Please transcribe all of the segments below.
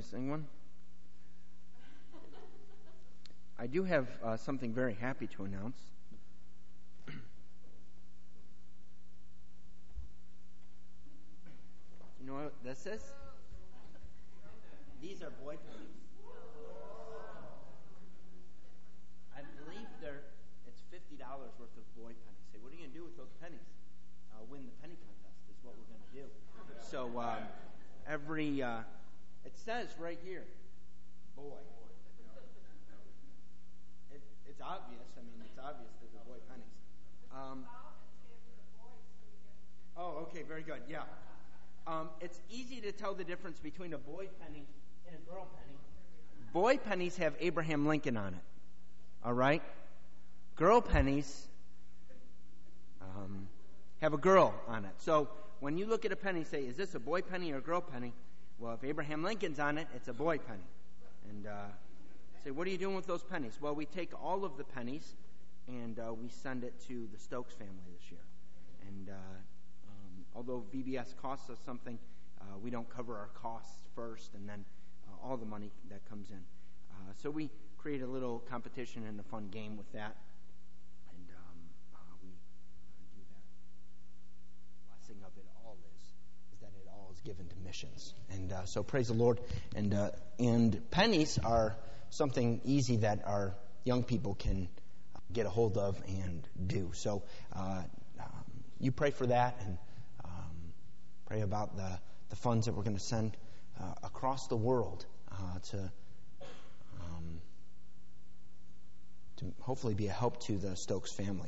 sing one? I do have something very happy to announce. You know what this is? These are boy pennies. I believe it's $50 worth of boy pennies. Say, what are you going to do with those pennies? Win the penny contest is what we're going to do. So it says right here, boy. It's obvious. I mean, it's obvious that they're boy pennies. Okay, very good. Yeah. It's easy to tell the difference between a boy penny and a girl penny. Boy pennies have Abraham Lincoln on it. All right? Girl pennies have a girl on it. So when you look at a penny, say, is this a boy penny or a girl penny? Well, if Abraham Lincoln's on it, it's a boy penny. And say, what are you doing with those pennies? Well, we take all of the pennies and we send it to the Stokes family this year. And although VBS costs us something, we don't cover our costs first and then all the money that comes in. So we create a little competition and a fun game with that. And we do that. The blessing of it all is that it all is given to missions. And so praise the Lord. And pennies are something easy that our young people can get a hold of and do. So you pray for that and pray about the funds that we're going to send across the world to hopefully be a help to the Stokes family.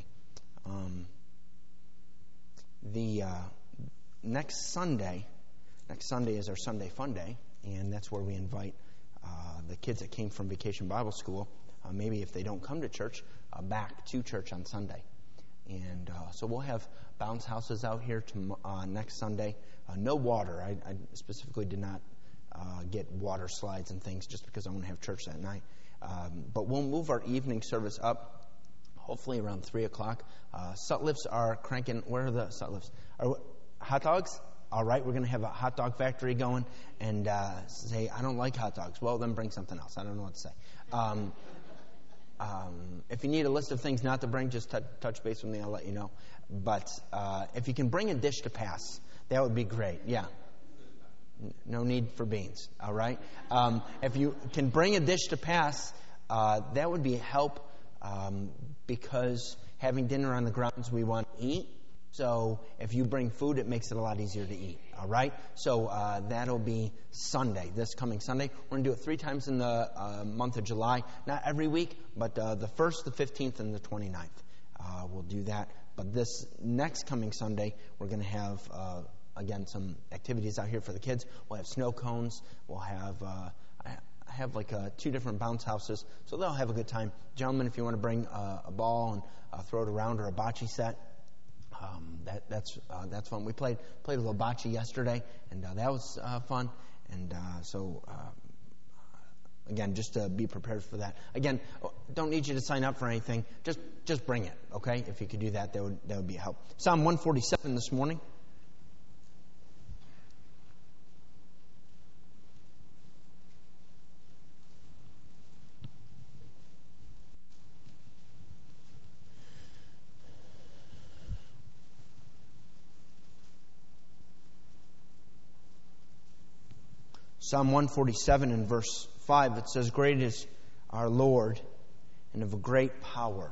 The next Sunday is our Sunday Fun Day, and that's where we invite the kids that came from Vacation Bible School, maybe if they don't come to church, back to church on Sunday. And so we'll have bounce houses out here next Sunday. No water. I specifically did not get water slides and things just because I want to have church that night. But we'll move our evening service up, hopefully around 3 o'clock. Sutlifs are cranking. Where are the Sutlifs? Hot dogs? All right, we're going to have a hot dog factory going and say, I don't like hot dogs. Well, then bring something else. I don't know what to say. If you need a list of things not to bring, just touch base with me. I'll let you know. But if you can bring a dish to pass, that would be great. Yeah. No need for beans. All right. If you can bring a dish to pass, that would be a help because having dinner on the grounds, we want to eat. So if you bring food, it makes it a lot easier to eat. All right? So that'll be Sunday, this coming Sunday. We're going to do it 3 times in the month of July. Not every week, but the 1st, the 15th, and the 29th. We'll do that. But this next coming Sunday, we're going to have, again, some activities out here for the kids. We'll have snow cones. We'll have... I have like 2 different bounce houses, so they'll have a good time. Gentlemen, if you want to bring a ball and throw it around or a bocce set, that's fun. We played a little bocce yesterday, and that was fun. And so again, just to be prepared for that. Again, don't need you to sign up for anything. Just bring it, okay? If you could do that, that would be a help. Psalm 147 this morning. Psalm 147 in verse 5, it says, Great is our Lord, and of a great power.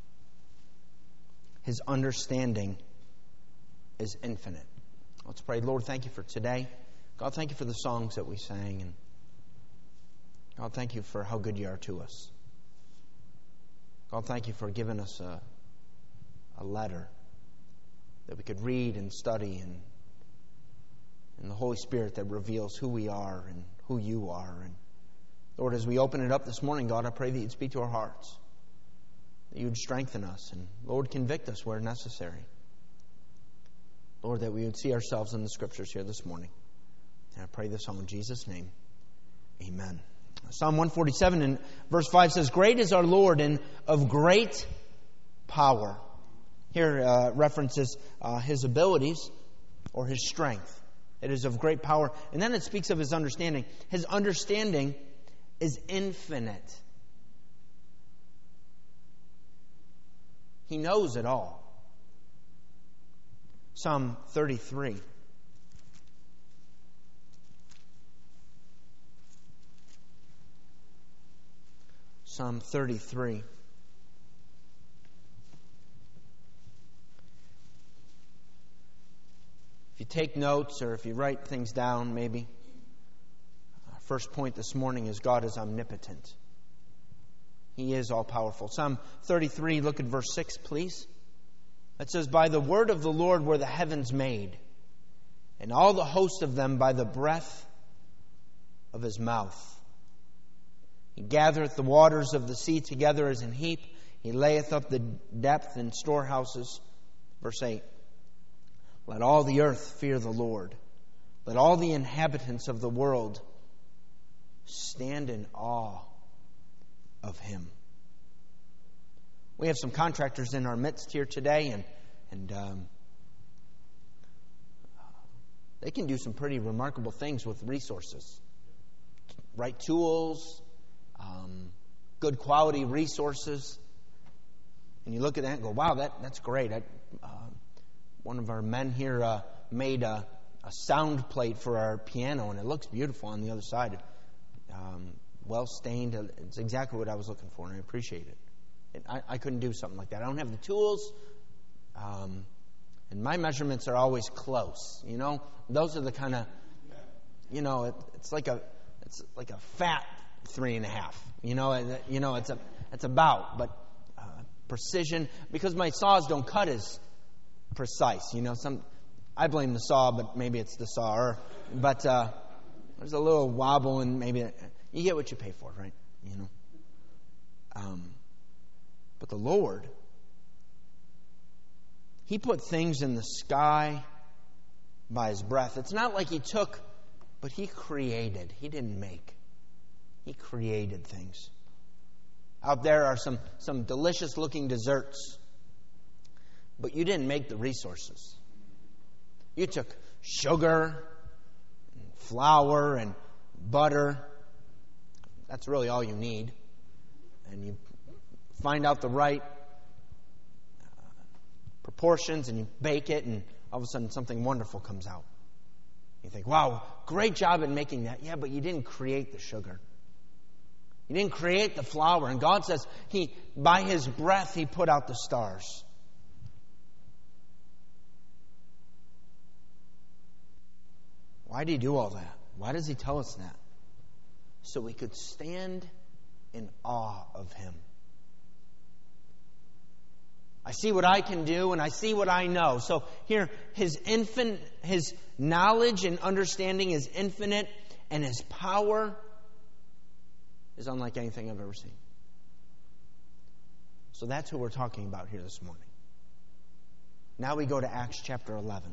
His understanding is infinite. Let's pray. Lord, thank you for today. God, thank you for the songs that we sang. And God, thank you for how good you are to us. God, thank you for giving us a letter that we could read and study and the Holy Spirit that reveals who we are and who you are. And Lord, as we open it up this morning, God, I pray that you'd speak to our hearts, that you'd strengthen us, and Lord, convict us where necessary. Lord, that we would see ourselves in the Scriptures here this morning. And I pray this all in Jesus' name. Amen. Psalm 147 in verse 5 says, Great is our Lord and of great power. Here references his abilities or his strength. It is of great power. And then it speaks of His understanding. His understanding is infinite. He knows it all. Psalm 33. Psalm 33. If you take notes or if you write things down, maybe. First point this morning is God is omnipotent. He is all-powerful. Psalm 33, look at verse 6, please. It says, "By the word of the Lord were the heavens made, and all the host of them by the breath of His mouth. He gathereth the waters of the sea together as an heap. He layeth up the depth in storehouses." Verse 8, "Let all the earth fear the Lord. Let all the inhabitants of the world stand in awe of Him." We have some contractors in our midst here today, and they can do some pretty remarkable things with resources. Right tools, good quality resources. And you look at that and go, wow, that's great. One of our men here made a sound plate for our piano, and it looks beautiful on the other side. Well stained. It's exactly what I was looking for, and I appreciate it. I couldn't do something like that. I don't have the tools, and my measurements are always close. You know, those are the kind of, you know, it's like a fat 3.5. You know, it's about, but precision, because my saws don't cut as precise. You know, I blame the saw, but maybe it's the sawer. But there's a little wobble, and maybe you get what you pay for, right? You know. But the Lord, He put things in the sky by His breath. It's not like He took, but He created. He didn't make. He created things. Out there are some delicious looking desserts, but you didn't make the resources. You took sugar, and flour, and butter. That's really all you need. And you find out the right proportions, and you bake it, and all of a sudden something wonderful comes out. You think, wow, great job in making that. Yeah, but you didn't create the sugar. You didn't create the flour. And God says, by His breath, He put out the stars. Why did He do all that? Why does He tell us that? So we could stand in awe of Him. I see what I can do, and I see what I know. So here, His knowledge and understanding is infinite, and His power is unlike anything I've ever seen. So that's who we're talking about here this morning. Now we go to Acts chapter 11.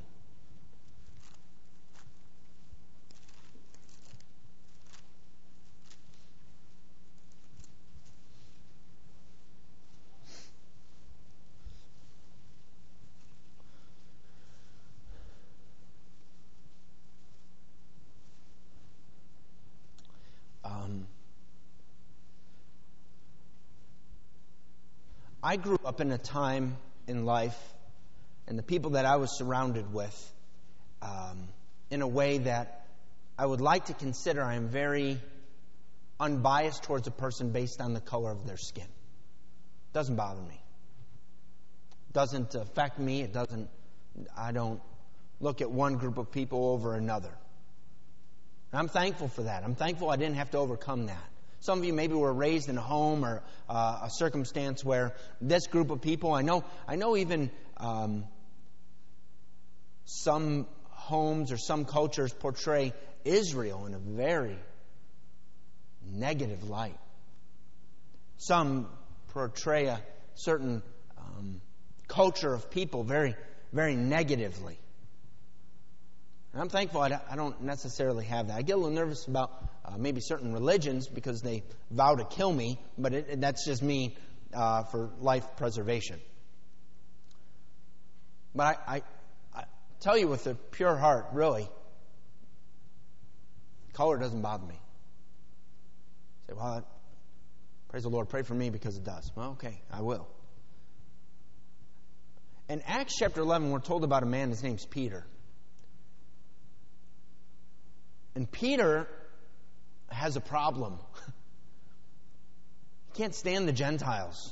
I grew up in a time in life, and the people that I was surrounded with, in a way that I would like to consider I am very unbiased towards a person based on the color of their skin. It doesn't bother me. It doesn't affect me. I don't look at one group of people over another. And I'm thankful for that. I'm thankful I didn't have to overcome that. Some of you maybe were raised in a home or a circumstance where this group of people, I know even some homes or some cultures portray Israel in a very negative light. Some portray a certain culture of people very, very negatively. And I'm thankful I don't necessarily have that. I get a little nervous about maybe certain religions because they vow to kill me, but that's just me for life preservation. But I tell you with a pure heart, really, Color doesn't bother me. Say, well, praise the Lord, pray for me because it does. Well, okay, I will. In Acts chapter 11, we're told about a man, his name's Peter. And Peter has a problem. He can't stand the Gentiles.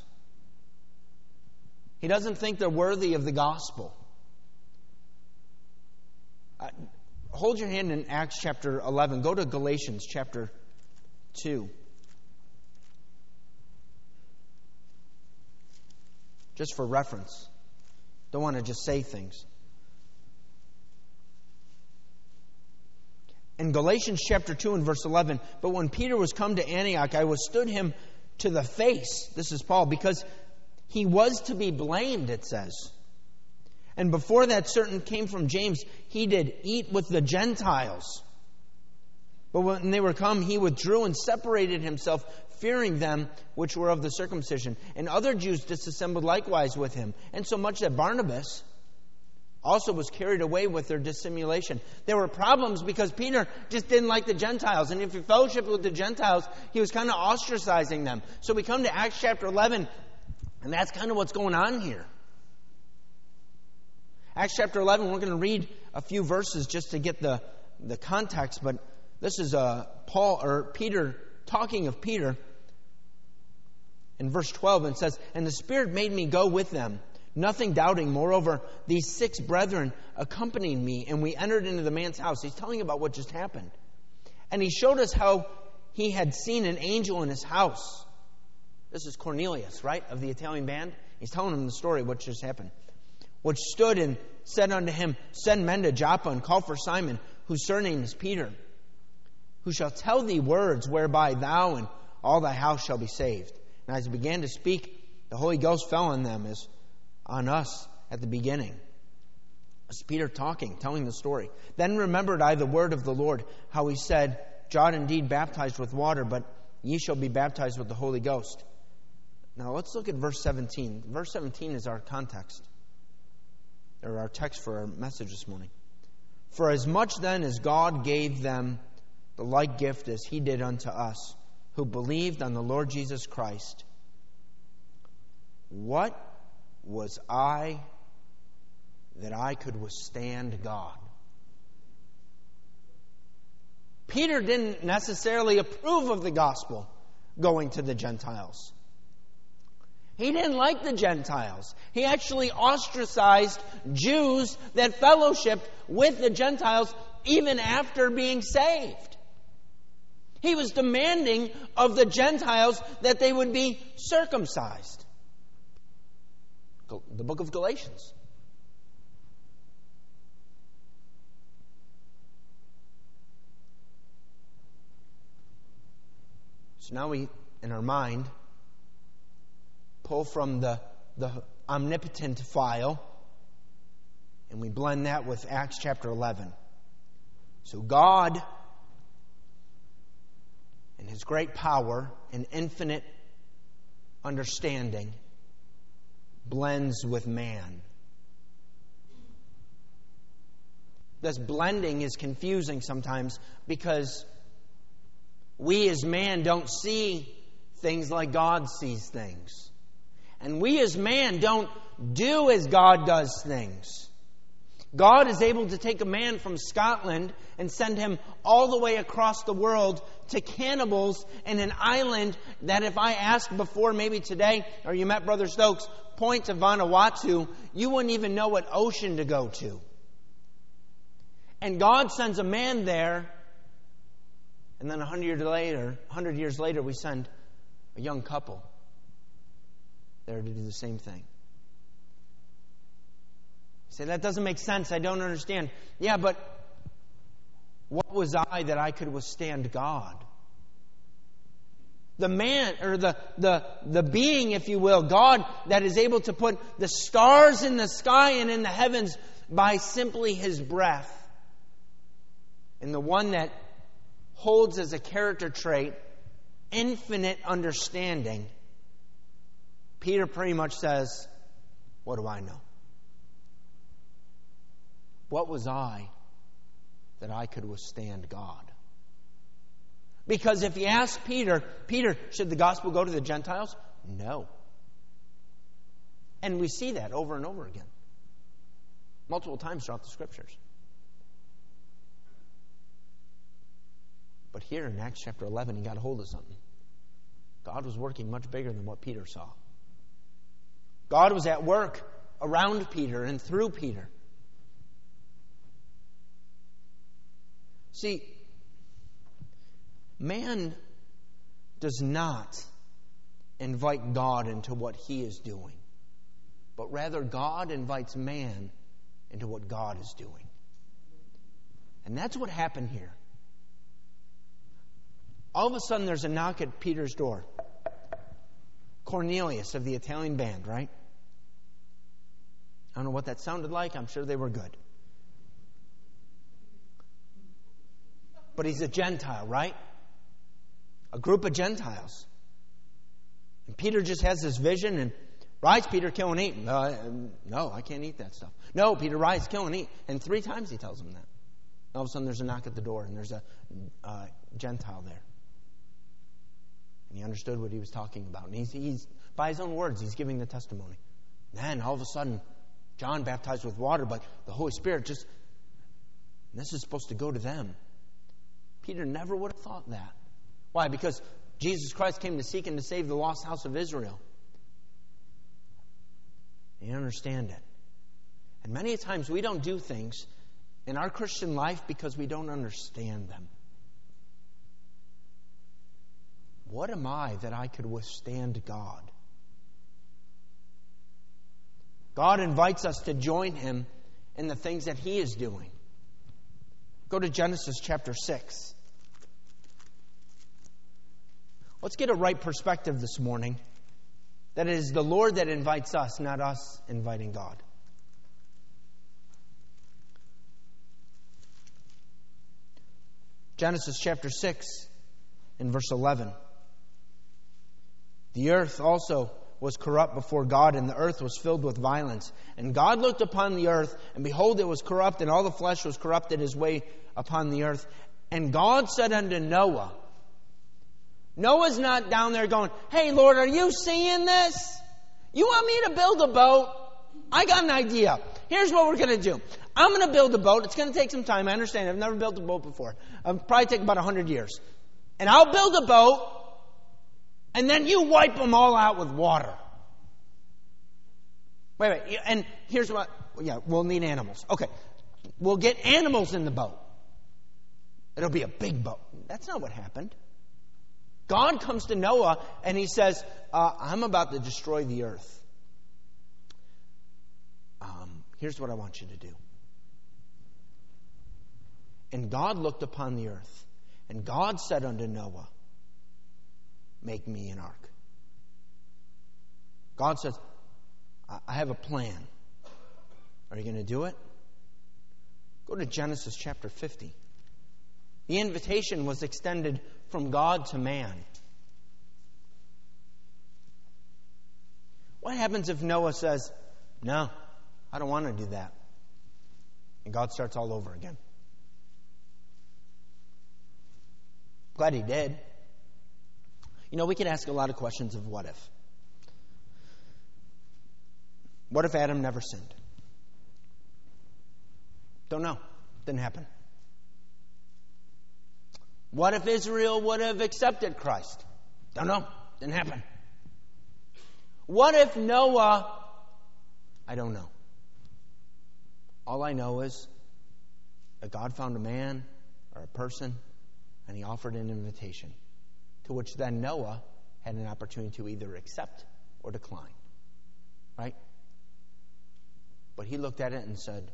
He doesn't think they're worthy of the gospel. Hold your hand in Acts chapter 11. Go to Galatians chapter 2. Just for reference. Don't want to just say things. In Galatians chapter 2 and verse 11, but when Peter was come to Antioch, I withstood him to the face. This is Paul, because he was to be blamed, it says. And before that certain came from James, he did eat with the Gentiles. But when they were come, he withdrew and separated himself, fearing them which were of the circumcision. And other Jews disassembled likewise with him. And so much that Barnabas also was carried away with their dissimulation. There were problems because Peter just didn't like the Gentiles. And if he fellowshiped with the Gentiles, he was kind of ostracizing them. So we come to Acts chapter 11, and that's kind of what's going on here. Acts chapter 11, we're going to read a few verses just to get the context. But this is Peter talking of Peter. In verse 12, it says, and the Spirit made me go with them, nothing doubting. Moreover, these 6 brethren accompanied me, and we entered into the man's house. He's telling about what just happened. And he showed us how he had seen an angel in his house. This is Cornelius, right, of the Italian band. He's telling him the story of what just happened. Which stood and said unto him, send men to Joppa and call for Simon, whose surname is Peter, who shall tell thee words whereby thou and all thy house shall be saved. And as he began to speak, the Holy Ghost fell on them as on us at the beginning. It's Peter talking, telling the story. Then remembered I the word of the Lord, how he said, John indeed baptized with water, but ye shall be baptized with the Holy Ghost. Now let's look at verse 17. Verse 17 is our context, or our text for our message this morning. For as much then as God gave them the like gift as he did unto us, who believed on the Lord Jesus Christ, what was I that I could withstand God? Peter didn't necessarily approve of the gospel going to the Gentiles. He didn't like the Gentiles. He actually ostracized Jews that fellowshiped with the Gentiles even after being saved. He was demanding of the Gentiles that they would be circumcised. The book of Galatians. So now we, in our mind, pull from the omnipotent file, and we blend that with Acts chapter 11. So God, in His great power and infinite understanding, blends with man. This blending is confusing sometimes because we as man don't see things like God sees things. And we as man don't do as God does things. God is able to take a man from Scotland and send him all the way across the world to cannibals in an island that if I asked before maybe today, or you met Brother Stokes, Point to Vanuatu, you wouldn't even know what ocean to go to. And God sends a man there, and then 100 years later, we send a young couple there to do the same thing. You say, that doesn't make sense. I don't understand. Yeah, but what was I that I could withstand God? The man, or the being, if you will, God that is able to put the stars in the sky and in the heavens by simply His breath. And the one that holds as a character trait infinite understanding. Peter pretty much says, what do I know? What was I that I could withstand God? Because if you ask Peter, should the gospel go to the Gentiles? No. And we see that over and over again. Multiple times throughout the Scriptures. But here in Acts chapter 11, he got a hold of something. God was working much bigger than what Peter saw. God was at work around Peter and through Peter. See, man does not invite God into what he is doing, but rather God invites man into what God is doing. And that's what happened here. All of a sudden there's a knock at Peter's door. Cornelius of the Italian band, right? I don't know what that sounded like. I'm sure they were good. But he's a Gentile, right? A group of Gentiles. And Peter just has this vision and rise, Peter, kill and eat. No, I can't eat that stuff. No, Peter, rise, kill and eat. And 3 times he tells him that. All of a sudden there's a knock at the door and there's a Gentile there. And he understood what he was talking about. And he's by his own words, he's giving the testimony. Then all of a sudden, John baptized with water, but the Holy Spirit just, this is supposed to go to them. Peter never would have thought that. Why? Because Jesus Christ came to seek and to save the lost house of Israel. And you understand it. And many times we don't do things in our Christian life because we don't understand them. What am I that I could withstand God? God invites us to join Him in the things that He is doing. Go to Genesis chapter 6. Let's get a right perspective this morning. That it is the Lord that invites us, not us inviting God. Genesis chapter 6 and verse 11. The earth also was corrupt before God, and the earth was filled with violence. And God looked upon the earth, and behold, it was corrupt, and all the flesh was corrupted his way upon the earth. And God said unto Noah, Noah's not down there going, hey, Lord, are you seeing this? You want me to build a boat? I got an idea. Here's what we're going to do. I'm going to build a boat. It's going to take some time. I understand. I've never built a boat before. It'll probably take about 100 years. And I'll build a boat, and then you wipe them all out with water. Wait. And here's what... Yeah, we'll need animals. Okay. We'll get animals in the boat. It'll be a big boat. That's not what happened. God comes to Noah and he says, I'm about to destroy the earth. Here's what I want you to do. And God looked upon the earth, and God said unto Noah, make me an ark. God says, I have a plan. Are you going to do it? Go to Genesis chapter 50. The invitation was extended from God to man. What happens if Noah says, no, I don't want to do that? And God starts all over again. Glad he did. You know, we can ask a lot of questions of what if. What if Adam never sinned? Don't know. Didn't happen. What if Israel would have accepted Christ? Don't know. Didn't happen. What if Noah... I don't know. All I know is that God found a man or a person and he offered an invitation to which then Noah had an opportunity to either accept or decline. Right? But he looked at it and said,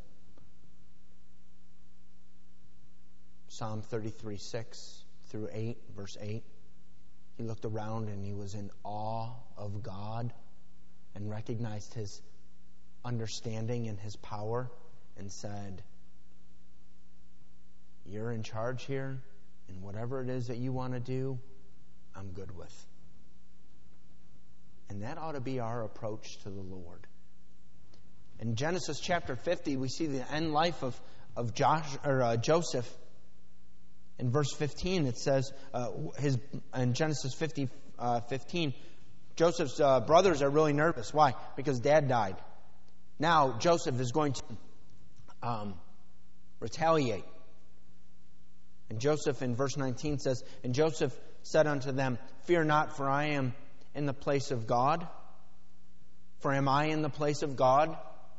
Psalm 33, 6 through 8, verse 8. He looked around and he was in awe of God and recognized His understanding and His power and said, you're in charge here, and whatever it is that you want to do, I'm good with. And that ought to be our approach to the Lord. In Genesis chapter 50, we see the end life of Joseph. In verse 15, it says, in Genesis 15, Joseph's brothers are really nervous. Why? Because Dad died. Now Joseph is going to retaliate. And Joseph in verse 19 says, and Joseph said unto them, fear not, for I am in the place of God. For am I in the place of God?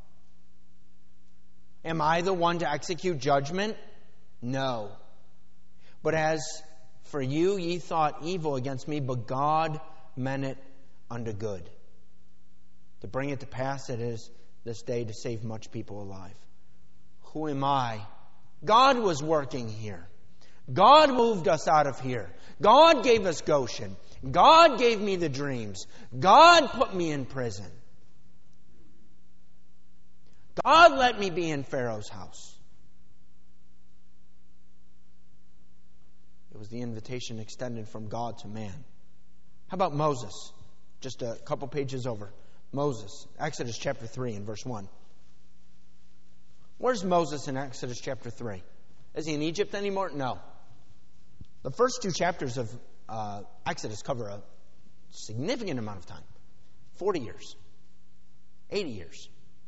Am I the one to execute judgment? No. But as for you, ye thought evil against me, but God meant it unto good, to bring it to pass it is this day to save much people alive. Who am I? God was working here. God moved us out of here. God gave us Goshen. God gave me the dreams. God put me in prison. God let me be in Pharaoh's house. It was the invitation extended from God to man. How about Moses? Just a couple pages over. Moses, Exodus chapter 3 and verse 1. Where's Moses in Exodus chapter 3? Is he in Egypt anymore? No. The first 2 chapters of Exodus cover a significant amount of time. 40 years. 80 years.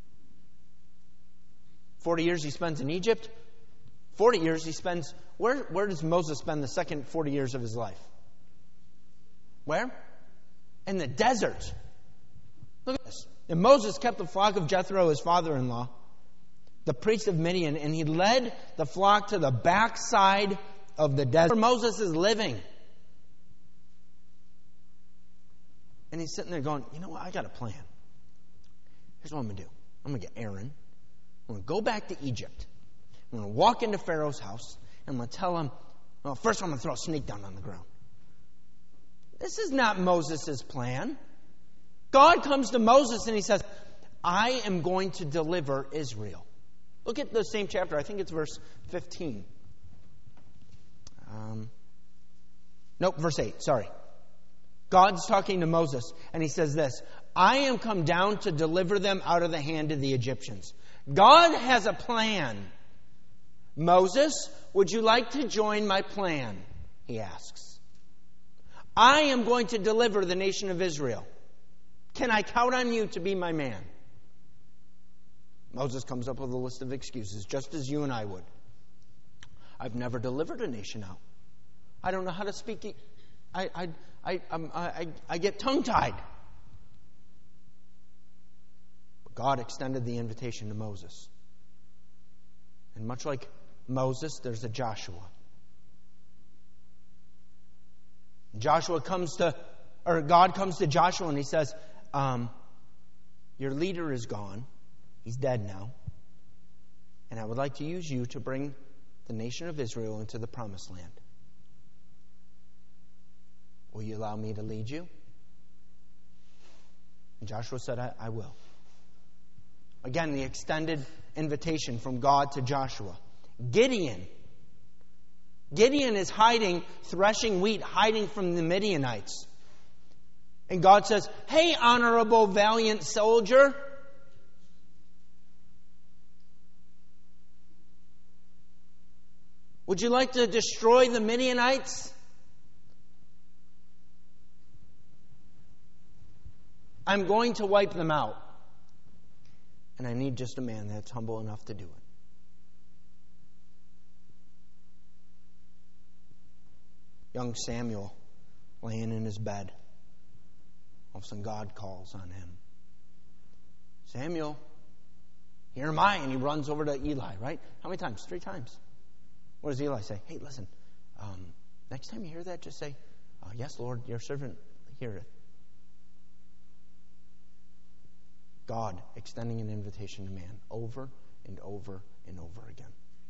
40 years he spends in Egypt. 40 years he spends... Where does Moses spend the second 40 years of his life? Where? In the desert. Look at this. And Moses kept the flock of Jethro, his father-in-law, the priest of Midian, and he led the flock to the backside of the desert where Moses is living. And he's sitting there going, you know what, I got a plan. Here's what I'm going to do. I'm going to get Aaron. I'm going to go back to Egypt. I'm going to walk into Pharaoh's house, and I'm going to tell him, well, first I'm going to throw a snake down on the ground. This is not Moses' plan. God comes to Moses and he says, I am going to deliver Israel. Look at the same chapter. I think it's verse 15. Verse 8. Sorry. God's talking to Moses and he says this, I am come down to deliver them out of the hand of the Egyptians. God has a plan. Moses, would you like to join my plan? He asks. I am going to deliver the nation of Israel. Can I count on you to be my man? Moses comes up with a list of excuses, just as you and I would. I've never delivered a nation out. I don't know how to speak. I get tongue-tied. But God extended the invitation to Moses. And much like Moses, there's a Joshua. God comes to Joshua and he says, your leader is gone. He's dead now. And I would like to use you to bring the nation of Israel into the promised land. Will you allow me to lead you? And Joshua said, I will. Again, the extended invitation from God to Joshua. Gideon is hiding, threshing wheat, hiding from the Midianites. And God says, hey, honorable, valiant soldier. Would you like to destroy the Midianites? I'm going to wipe them out. And I need just a man that's humble enough to do it. Young Samuel, laying in his bed. All of a sudden God calls on him. Samuel, here am I. And he runs over to Eli, right? How many times? 3 times. What does Eli say? Hey, listen, next time you hear that, just say, yes, Lord, your servant heareth. God extending an invitation to man over and over and over again.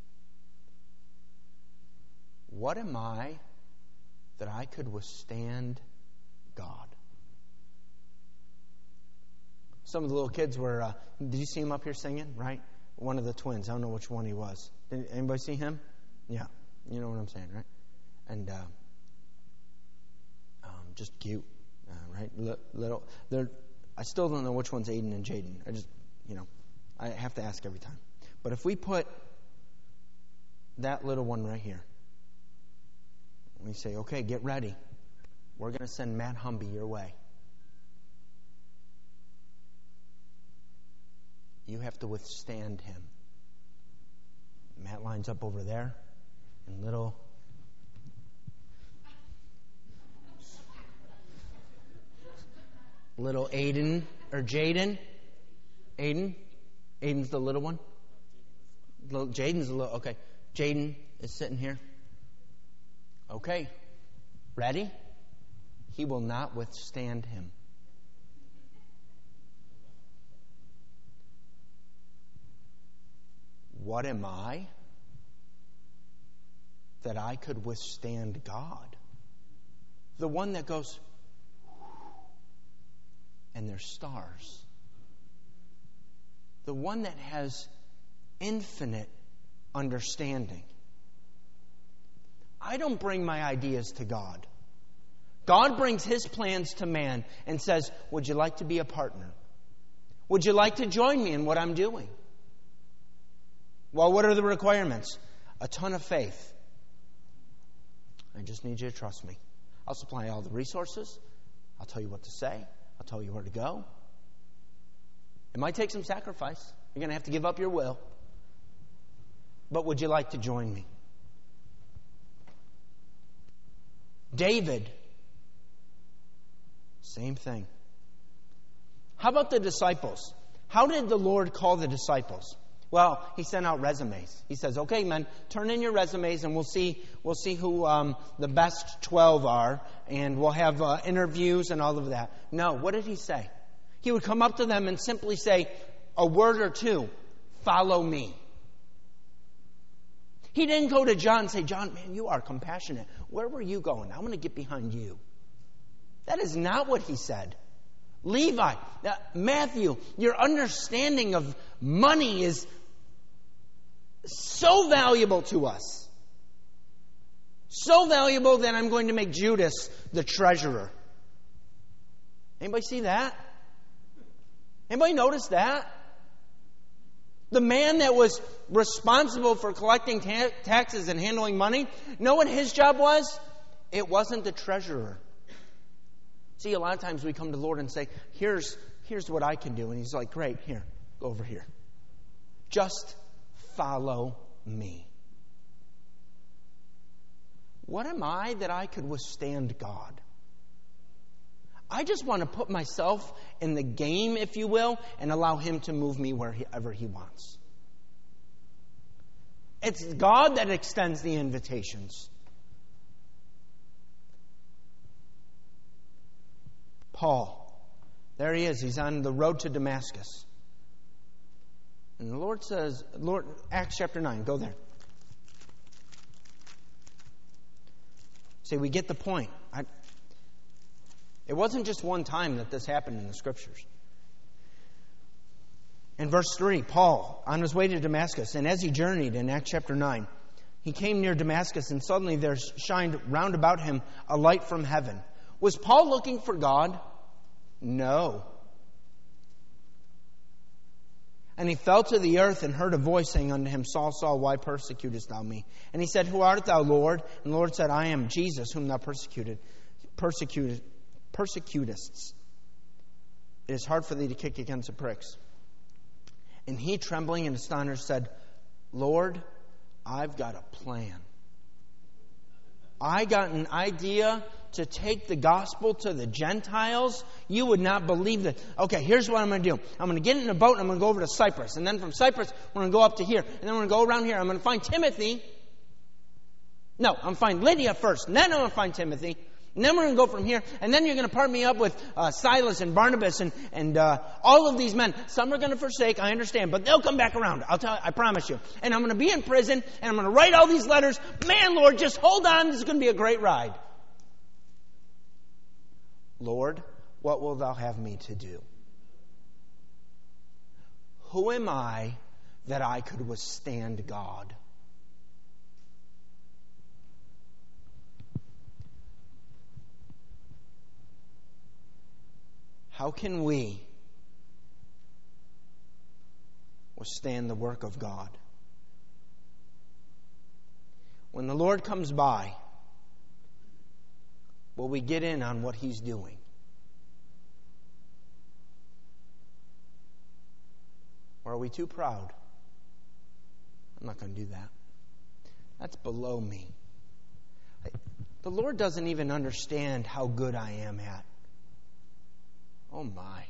What am I that I could withstand God? Some of the little kids were, did you see him up here singing, right? One of the twins. I don't know which one he was. Did anybody see him? Yeah. You know what I'm saying, right? And just cute, right? Little. I still don't know which one's Aiden and Jaden. I have to ask every time. But if we put that little one right here, We say, okay, get ready. We're going to send Matt Humby your way. You have to withstand him. Matt lines up over there, and little Aiden, or Jaden. Aiden's the little one. Jaden's the little, okay. Jaden is sitting here. Okay. Ready? He will not withstand him. What am I that I could withstand God? The one that goes, and there's stars. The one that has infinite understanding. I don't bring my ideas to God. God brings His plans to man and says, would you like to be a partner? Would you like to join me in what I'm doing? Well, what are the requirements? A ton of faith. I just need you to trust me. I'll supply all the resources. I'll tell you what to say. I'll tell you where to go. It might take some sacrifice. You're going to have to give up your will. But would you like to join me? David, same thing. How about the disciples? How did the Lord call the disciples? Well, He sent out resumes. He says, okay, men, turn in your resumes and we'll see who the best 12 are, and we'll have interviews and all of that. No, what did He say? He would come up to them and simply say a word or two, follow me. He didn't go to John and say, John, man, you are compassionate. Where were you going? I'm going to get behind you. That is not what He said. Levi, Matthew, your understanding of money is so valuable to us. So valuable that I'm going to make Judas the treasurer. Anybody see that? Anybody notice that? The man that was responsible for collecting taxes and handling money, know what his job was? It wasn't the treasurer. See, a lot of times we come to the Lord and say, here's what I can do. And He's like, great, here, go over here. Just follow me. What am I that I could withstand God? I just want to put myself in the game, if you will, and allow Him to move me wherever He wants. It's God that extends the invitations. Paul, there he is. He's on the road to Damascus. And the Lord says, Acts chapter 9, go there. See, we get the point. It wasn't just one time that this happened in the Scriptures. In verse 3, Paul, on his way to Damascus, and as he journeyed in Acts chapter 9, he came near Damascus, and suddenly there shined round about him a light from heaven. Was Paul looking for God? No. And he fell to the earth and heard a voice saying unto him, Saul, Saul, why persecutest thou me? And he said, Who art thou, Lord? And the Lord said, I am Jesus, whom thou persecutest. It is hard for thee to kick against the pricks. And he, trembling and astonished, said, Lord, I've got a plan. I got an idea to take the gospel to the Gentiles. You would not believe that. Okay, here's what I'm going to do. I'm going to get in a boat and I'm going to go over to Cyprus. And then from Cyprus, we're going to go up to here. And then we're going to go around here. I'm going to find Timothy. No, I'm going to find Lydia first. And then I'm going to find Timothy. And then we're going to go from here. And then you're going to part me up with Silas and Barnabas and all of these men. Some are going to forsake, I understand. But they'll come back around. I promise you. And I'm going to be in prison. And I'm going to write all these letters. Man, Lord, just hold on. This is going to be a great ride. Lord, what will thou have me to do? Who am I that I could withstand God? How can we withstand the work of God? When the Lord comes by, Will we get in on what He's doing? Or are we too proud? I'm not going to do that. That's below me. The Lord doesn't even understand how good I am at. Oh my.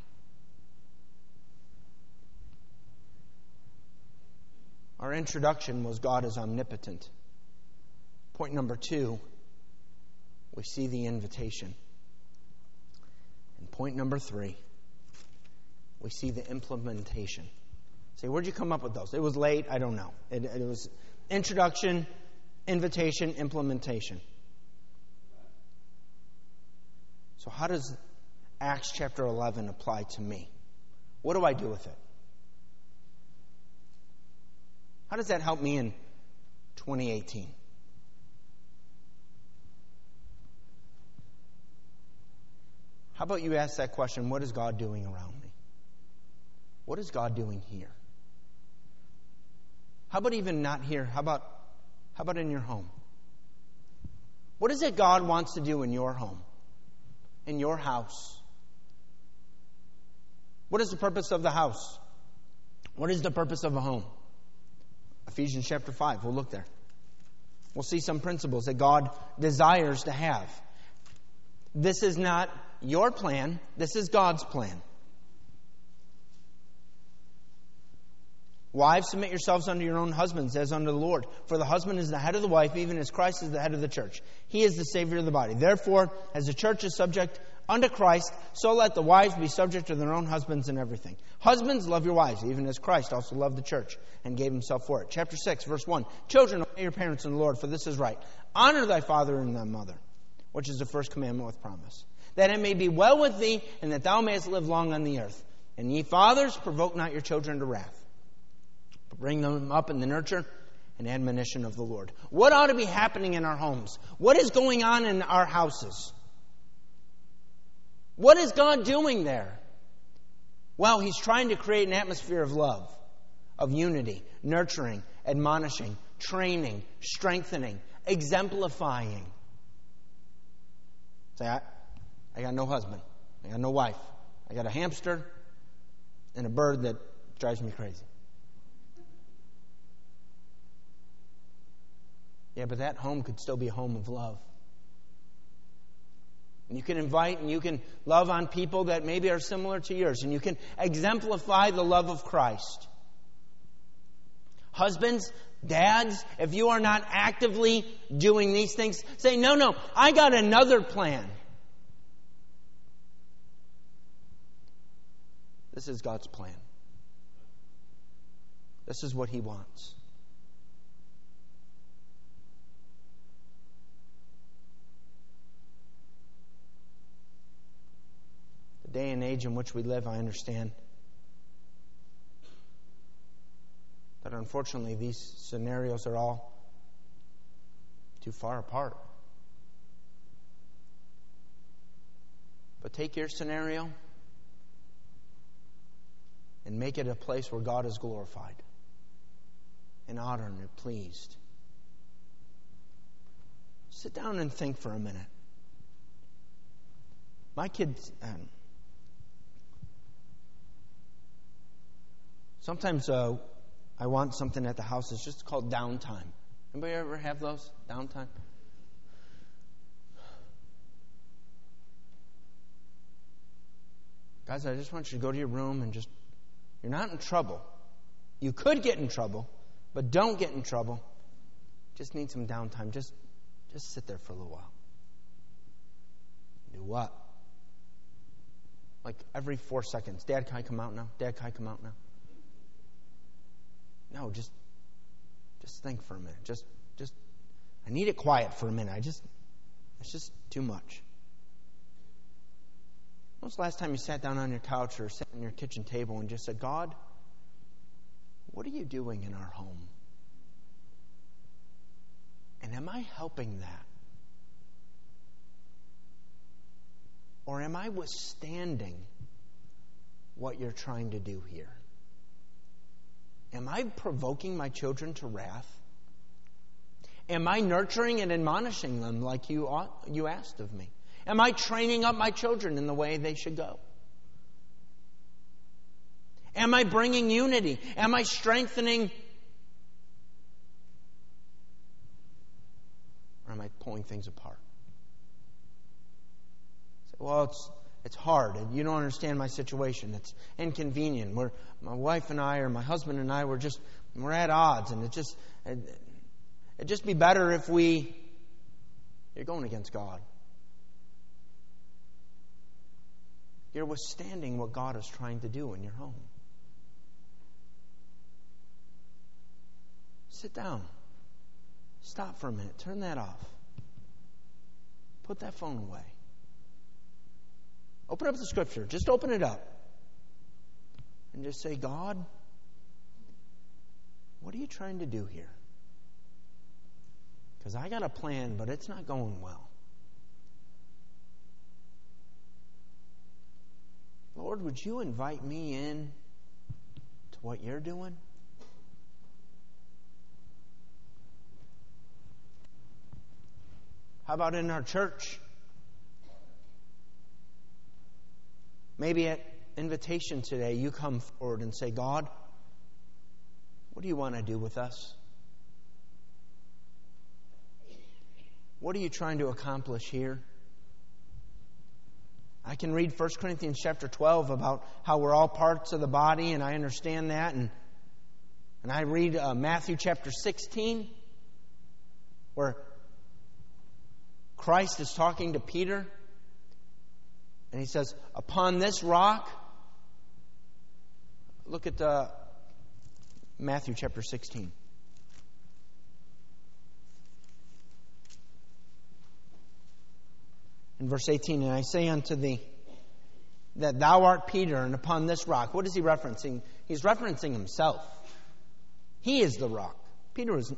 Our introduction was God is omnipotent. Point number 2, we see the invitation. And point number 3, we see the implementation. Say, where'd you come up with those? It was late, I don't know. It was introduction, invitation, implementation. So how does Acts chapter 11 apply to me? What do I do with it? How does that help me in 2018? How about you ask that question, what is God doing around me? What is God doing here? How about even not here? How about in your home? What is it God wants to do in your home? In your house? What is the purpose of the house? What is the purpose of a home? Ephesians chapter 5, we'll look there. We'll see some principles that God desires to have. This is not your plan, this is God's plan. Wives, submit yourselves unto your own husbands as unto the Lord. For the husband is the head of the wife, even as Christ is the head of the church. He is the Savior of the body. Therefore, as the church is subject unto Christ, so let the wives be subject to their own husbands in everything. Husbands, love your wives, even as Christ also loved the church and gave himself for it. Chapter 6, verse 1. Children, obey your parents in the Lord, for this is right. Honor thy father and thy mother, which is the first commandment with promise, that it may be well with thee, and that thou mayest live long on the earth. And ye fathers, provoke not your children to wrath, but bring them up in the nurture and admonition of the Lord. What ought to be happening in our homes? What is going on in our houses? What is God doing there? Well, He's trying to create an atmosphere of love, of unity, nurturing, admonishing, training, strengthening, exemplifying. Say, I got no husband. I got no wife. I got a hamster and a bird that drives me crazy. Yeah, but that home could still be a home of love. And you can invite and you can love on people that maybe are similar to yours. And you can exemplify the love of Christ. Husbands, dads, if you are not actively doing these things, say, no, I got another plan. This is God's plan. This is what He wants. The day and age in which we live, I understand that unfortunately these scenarios are all too far apart. But take your scenario and make it a place where God is glorified and honored and pleased. Sit down and think for a minute. My kids, sometimes I want something at the house that's just called downtime. Anybody ever have those? Downtime? Guys, I just want you to go to your room and just, you're not in trouble. You could get in trouble, but don't get in trouble. Just need some downtime. Just sit there for a little while. Do what? Like every 4 seconds. Dad, can I come out now? Dad, can I come out now? No, just think for a minute. Just I need it quiet for a minute. It's just too much. When was the last time you sat down on your couch or sat on your kitchen table and just said, God, what are you doing in our home? And am I helping that? Or am I withstanding what you're trying to do here? Am I provoking my children to wrath? Am I nurturing and admonishing them like you asked of me? Am I training up my children in the way they should go? Am I bringing unity? Am I strengthening? Or am I pulling things apart? Say, well, it's hard. And you don't understand my situation. It's inconvenient. My wife and I, or my husband and I, we're at odds, and it'd just be better if you're going against God. You're withstanding what God is trying to do in your home. Sit down. Stop for a minute. Turn that off. Put that phone away. Open up the Scripture. Just open it up. And just say, God, what are you trying to do here? Because I got a plan, but it's not going well. Lord, would you invite me in to what you're doing? How about in our church? Maybe at invitation today, you come forward and say, God, what do you want to do with us? What are you trying to accomplish here? I can read 1 Corinthians chapter 12 about how we're all parts of the body, and I understand that. And I read Matthew chapter 16, where Christ is talking to Peter, and he says, upon this rock, look at Matthew chapter 16. In verse 18, and I say unto thee, that thou art Peter, and upon this rock. What is he referencing? He's referencing himself. He is the rock. Peter is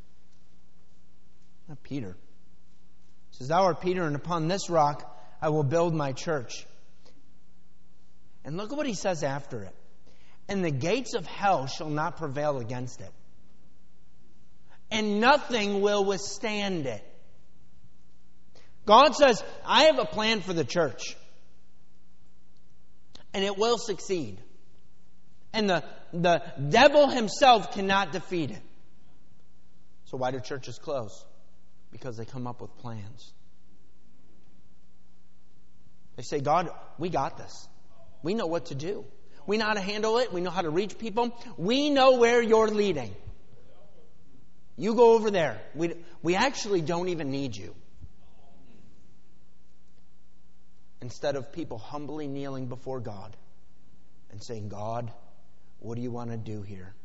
not Peter. He says, thou art Peter, and upon this rock I will build my church. And look at what he says after it. And the gates of hell shall not prevail against it. And nothing will withstand it. God says, I have a plan for the church. And it will succeed. And the devil himself cannot defeat it. So why do churches close? Because they come up with plans. They say, God, we got this. We know what to do. We know how to handle it. We know how to reach people. We know where you're leading. You go over there. We actually don't even need you. Instead of people humbly kneeling before God and saying, God, what do you want to do here?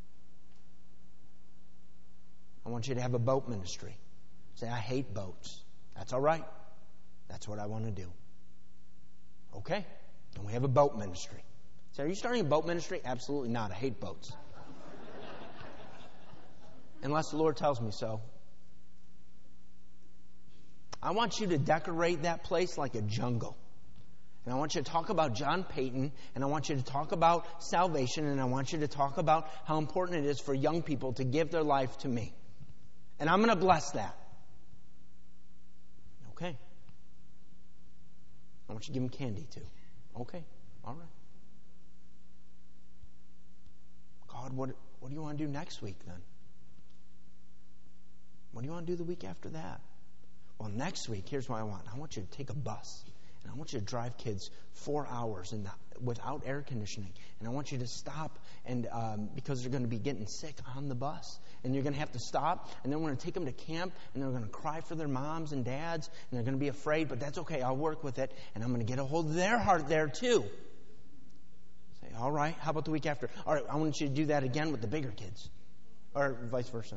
I want you to have a boat ministry. Say, I hate boats. That's all right. That's what I want to do. Okay. And we have a boat ministry. Say, are you starting a boat ministry? Absolutely not. I hate boats. Unless the Lord tells me so. I want you to decorate that place like a jungle. And I want you to talk about John Payton, and I want you to talk about salvation, and I want you to talk about how important it is for young people to give their life to me. And I'm going to bless that. Okay. I want you to give them candy too. Okay. All right. God, what do you want to do next week then? What do you want to do the week after that? Well, next week, here's what I want. I want you to take a bus. And I want you to drive kids 4 hours without air conditioning. And I want you to stop and because they're going to be getting sick on the bus. And you're going to have to stop. And then we're going to take them to camp. And they're going to cry for their moms and dads. And they're going to be afraid. But that's okay. I'll work with it. And I'm going to get a hold of their heart there too. Say, all right. How about the week after? All right. I want you to do that again with the bigger kids. Or vice versa.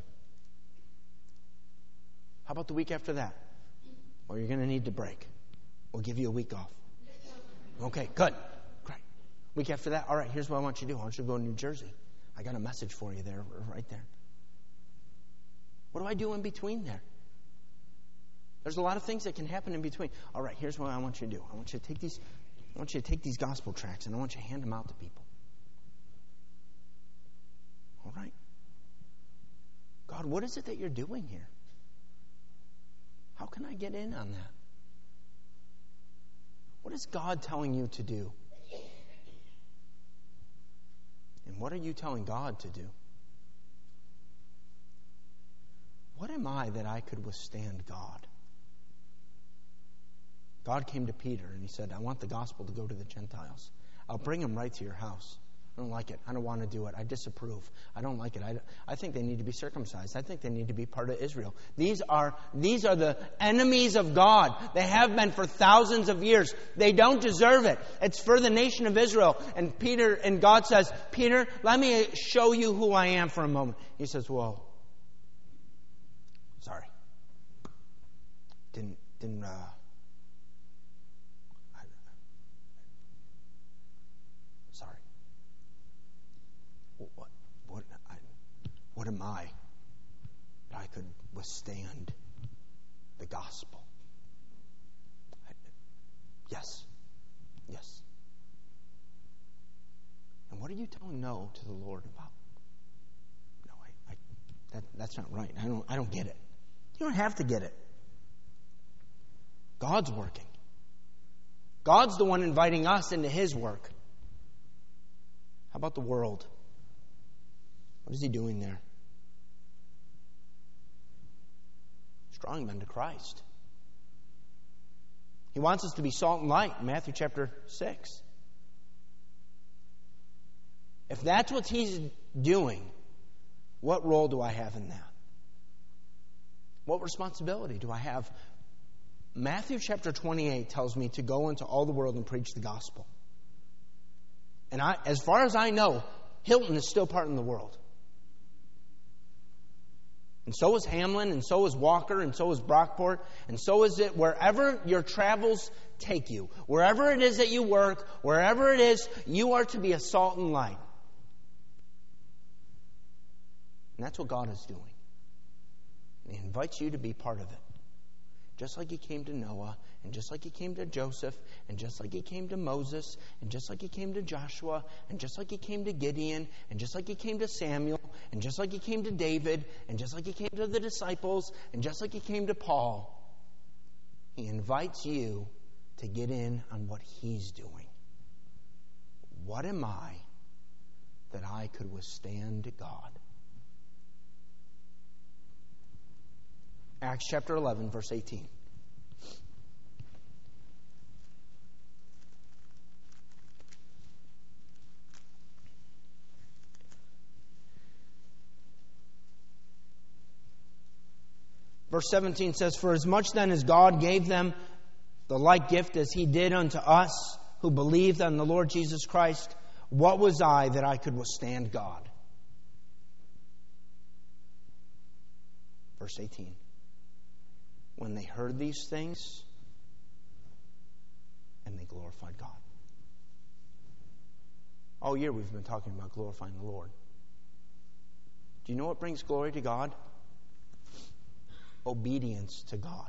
How about the week after that? Well, you're going to need to break. We'll give you a week off. Okay, good. Great. Week after that, all right, here's what I want you to do. I want you to go to New Jersey. I got a message for you there, right there. What do I do in between there? There's a lot of things that can happen in between. All right, here's what I want you to do. I want you to take these gospel tracts and I want you to hand them out to people. All right. God, what is it that you're doing here? How can I get in on that? What is God telling you to do? And what are you telling God to do? What am I that I could withstand God? God came to Peter and he said, I want the gospel to go to the Gentiles. I'll bring them right to your house. I don't like it. I don't want to do it. I disapprove. I don't like it. I think they need to be circumcised. I think they need to be part of Israel. These are the enemies of God. They have been for thousands of years. They don't deserve it. It's for the nation of Israel. And God says, Peter, let me show you who I am for a moment. He says, whoa. Sorry. Sorry. What am I that I could withstand the gospel? Yes. And what are you telling no to the Lord about? No, that's not right. I don't get it. You don't have to get it. God's working. God's the one inviting us into His work. How about the world? What is He doing there? Drawing men to Christ. He wants us to be salt and light, Matthew chapter 6. If that's what He's doing, what role do I have in that? What responsibility do I have? Matthew chapter 28 tells me to go into all the world and preach the gospel. And as far as I know, Hilton is still part in the world. And so is Hamlin, and so is Walker, and so is Brockport, and so is it wherever your travels take you. Wherever it is that you work, wherever it is, you are to be a salt and light. And that's what God is doing. And He invites you to be part of it. Just like He came to Noah, and just like He came to Joseph, and just like He came to Moses, and just like He came to Joshua, and just like He came to Gideon, and just like He came to Samuel, and just like He came to David, and just like He came to the disciples, and just like He came to Paul, He invites you to get in on what He's doing. What am I that I could withstand God? Acts chapter 11, verse 18. Verse 17 says, For as much then as God gave them the like gift as He did unto us who believed on the Lord Jesus Christ, what was I that I could withstand God? Verse 18. When they heard these things, and they glorified God. All year we've been talking about glorifying the Lord. Do you know what brings glory to God? Obedience to God.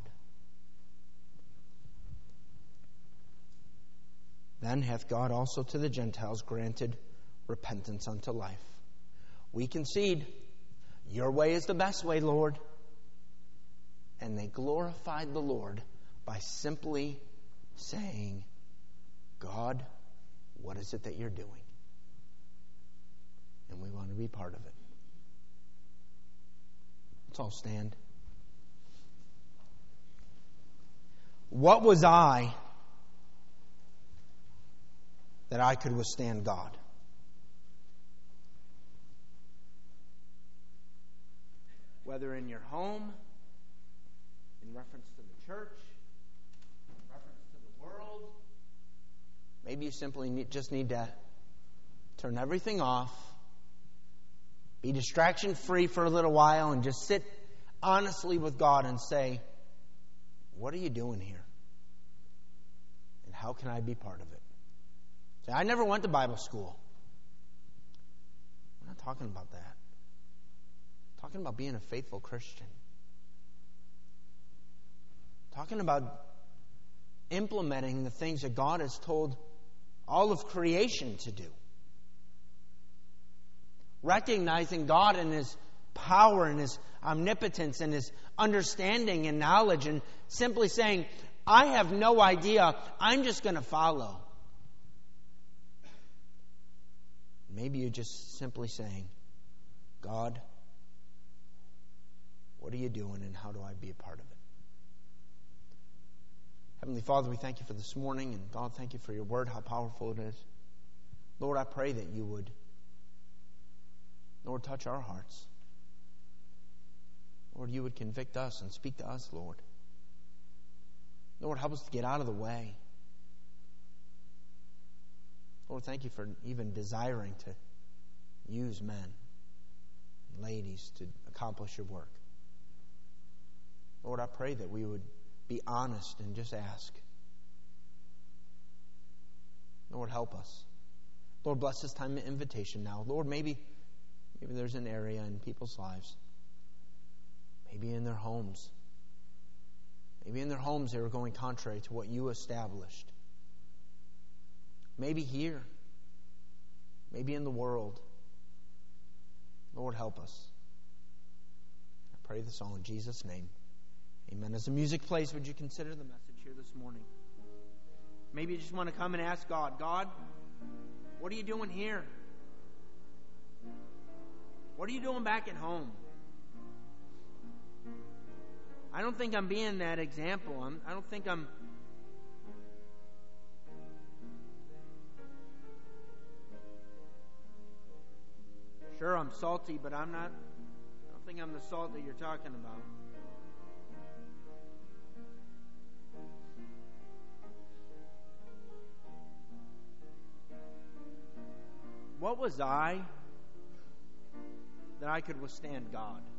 Then hath God also to the Gentiles granted repentance unto life. We concede, your way is the best way, Lord. And they glorified the Lord by simply saying, God, what is it that you're doing? And we want to be part of it. Let's all stand. What was I that I could withstand God? Whether in your home, in reference to the church, in reference to the world, maybe you simply just need to turn everything off, be distraction-free for a little while, and just sit honestly with God and say, what are you doing here? And how can I be part of it? Say, I never went to Bible school. I'm not talking about that. I'm talking about being a faithful Christian. I'm talking about implementing the things that God has told all of creation to do. Recognizing God and His power and His omnipotence and His understanding and knowledge, and simply saying, I have no idea. I'm just going to follow. Maybe you're just simply saying, God, what are you doing and how do I be a part of it? Heavenly Father, we thank you for this morning. And God, thank you for your word, how powerful it is. Lord, I pray that you would, Lord, touch our hearts. Lord, you would convict us and speak to us, Lord. Lord, help us to get out of the way. Lord, thank you for even desiring to use men and ladies to accomplish your work. Lord, I pray that we would be honest and just ask. Lord, help us. Lord, bless this time of invitation now. Lord, maybe there's an area in people's lives, maybe in their homes. Maybe in their homes they were going contrary to what you established. Maybe here. Maybe in the world. Lord, help us. I pray this all in Jesus' name. Amen. As the music plays, would you consider the message here this morning? Maybe you just want to come and ask God, God, what are you doing here? What are you doing back at home? I don't think I'm being that example. I don't think I'm... Sure, I'm salty, but I'm not... I don't think I'm the salt that you're talking about. What was I that I could withstand God?